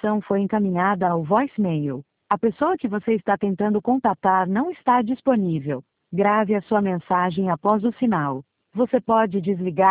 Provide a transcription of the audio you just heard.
ligação foi encaminhada ao voicemail. A pessoa que você está tentando contatar não está disponível. Grave a sua mensagem após o sinal. Você pode desligar